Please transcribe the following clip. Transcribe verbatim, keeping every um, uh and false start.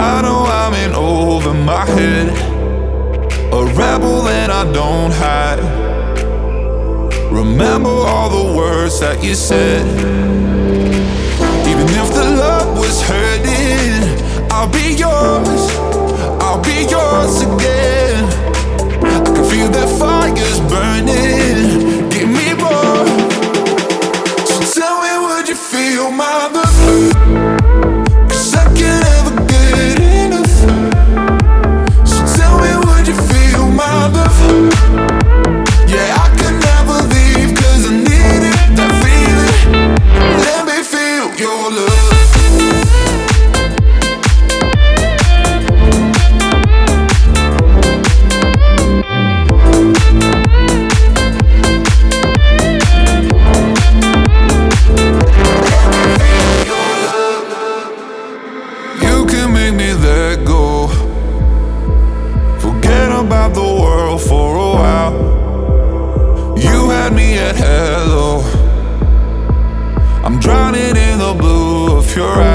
I know I'm in over my head, a rebel that I don't hide. Remember all the words that you said. Even if the love was hurting, I'll be yours, I'll be yours again. I can feel that fire's burning, give me more. So tell me, would you feel my love? 'Cause I can't ever get enough. So tell me, would you feel my love? Yeah, I can never leave, 'cause I need it, that feeling. Let me feel your love. You can make me let go, forget about the world for a while. You had me at hello, I'm drowning in the blue of your eyes.